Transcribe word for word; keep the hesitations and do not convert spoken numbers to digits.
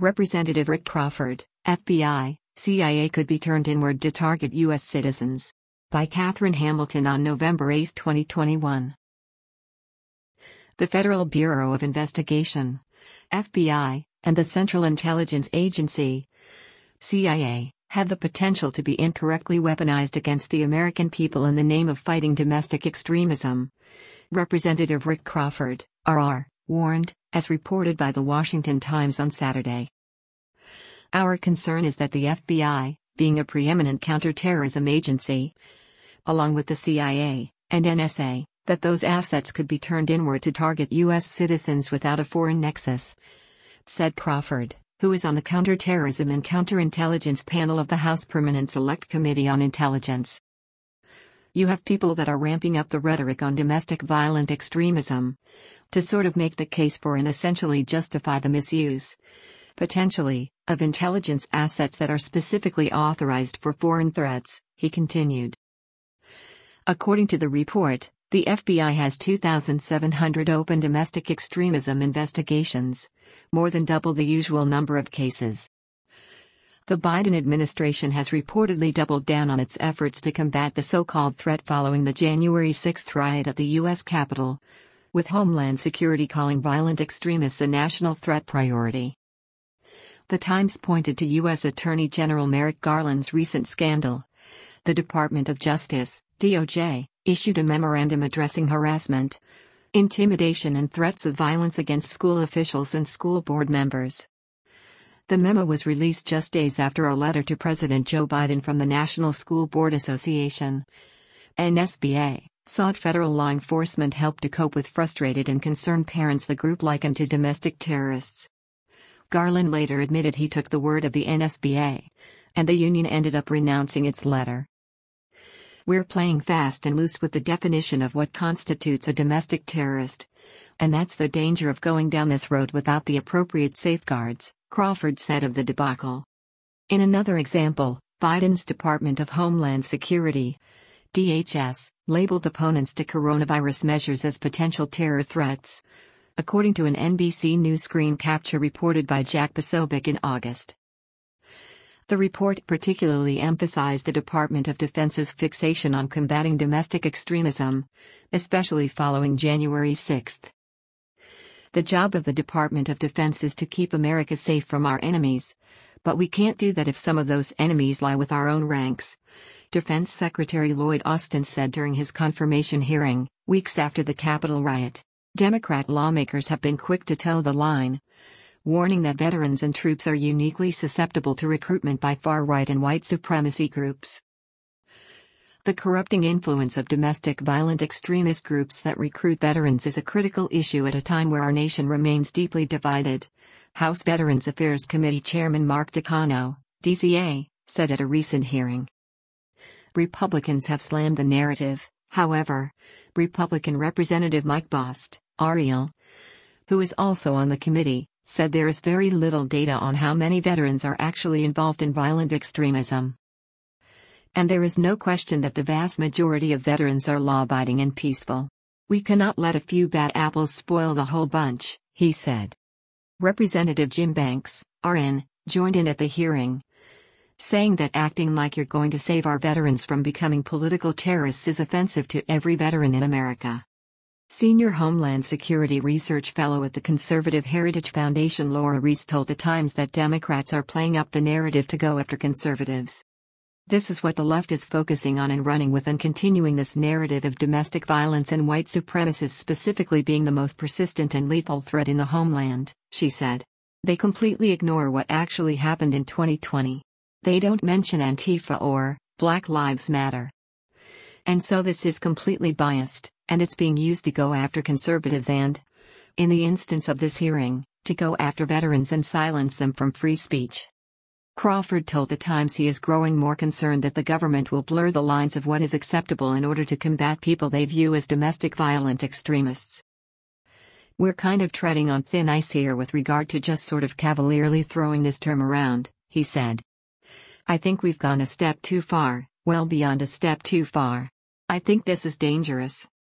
Representative Rick Crawford, F B I, C I A could be turned inward to target U S citizens. By Catherine Hamilton on November eighth, twenty twenty-one. The Federal Bureau of Investigation, F B I, and the Central Intelligence Agency, C I A, have the potential to be incorrectly weaponized against the American people in the name of fighting domestic extremism. Representative Rick Crawford, R R, warned, as reported by the Washington Times on Saturday. Our concern is that the F B I, being a preeminent counterterrorism agency, along with the C I A and N S A, that those assets could be turned inward to target U S citizens without a foreign nexus, said Crawford, who is on the Counterterrorism and Counterintelligence panel of the House Permanent Select Committee on Intelligence. You have people that are ramping up the rhetoric on domestic violent extremism to sort of make the case for and essentially justify the misuse, potentially, of intelligence assets that are specifically authorized for foreign threats, he continued. According to the report, the F B I has two thousand seven hundred open domestic extremism investigations, more than double the usual number of cases. The Biden administration has reportedly doubled down on its efforts to combat the so-called threat following the January sixth riot at the U S Capitol, with Homeland Security calling violent extremists a national threat priority. The Times pointed to U S Attorney General Merrick Garland's recent scandal. The Department of Justice, D O J, issued a memorandum addressing harassment, intimidation and threats of violence against school officials and school board members. The memo was released just days after a letter to President Joe Biden from the National School Board Association, N S B A, sought federal law enforcement help to cope with frustrated and concerned parents the group likened to domestic terrorists. Garland later admitted he took the word of the N S B A, and the union ended up renouncing its letter. We're playing fast and loose with the definition of what constitutes a domestic terrorist, and that's the danger of going down this road without the appropriate safeguards, Crawford said of the debacle. In another example, Biden's Department of Homeland Security, D H S, labeled opponents to coronavirus measures as potential terror threats, according to an N B C News screen capture reported by Jack Posobiec in August. The report particularly emphasized the Department of Defense's fixation on combating domestic extremism, especially following January sixth. The job of the Department of Defense is to keep America safe from our enemies, but we can't do that if some of those enemies lie with our own ranks, Defense Secretary Lloyd Austin said during his confirmation hearing, weeks after the Capitol riot. Democrat lawmakers have been quick to toe the line, warning that veterans and troops are uniquely susceptible to recruitment by far-right and white supremacy groups. The corrupting influence of domestic violent extremist groups that recruit veterans is a critical issue at a time where our nation remains deeply divided, House Veterans Affairs Committee Chairman Mark Takano, D C A, said at a recent hearing. Republicans have slammed the narrative, however. Republican Representative Mike Bost, Ariel, who is also on the committee, said there is very little data on how many veterans are actually involved in violent extremism. And there is no question that the vast majority of veterans are law-abiding and peaceful. We cannot let a few bad apples spoil the whole bunch, he said. Representative Jim Banks, R N, joined in at the hearing, saying that acting like you're going to save our veterans from becoming political terrorists is offensive to every veteran in America. Senior Homeland Security Research Fellow at the Conservative Heritage Foundation Laura Reese told The Times that Democrats are playing up the narrative to go after conservatives. This is what the left is focusing on and running with, and continuing this narrative of domestic violence and white supremacists specifically being the most persistent and lethal threat in the homeland, she said. They completely ignore what actually happened in twenty twenty. They don't mention Antifa or Black Lives Matter. And so this is completely biased, and it's being used to go after conservatives and, in the instance of this hearing, to go after veterans and silence them from free speech. Crawford told The Times he is growing more concerned that the government will blur the lines of what is acceptable in order to combat people they view as domestic violent extremists. We're kind of treading on thin ice here with regard to just sort of cavalierly throwing this term around, he said. I think we've gone a step too far, well beyond a step too far. I think this is dangerous.